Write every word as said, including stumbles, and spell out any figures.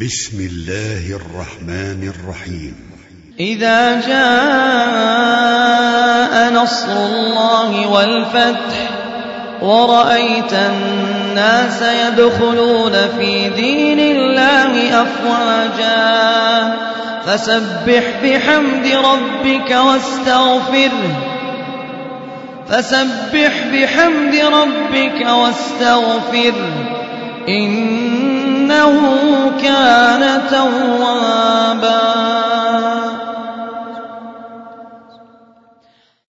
بسم الله الرحمن الرحيم. إذا جاء نصر الله والفتح ورأيت الناس يدخلون في دين الله أفواجا فسبح بحمد ربك واستغفره فسبح بحمد ربك واستغفره إنه كان توابا.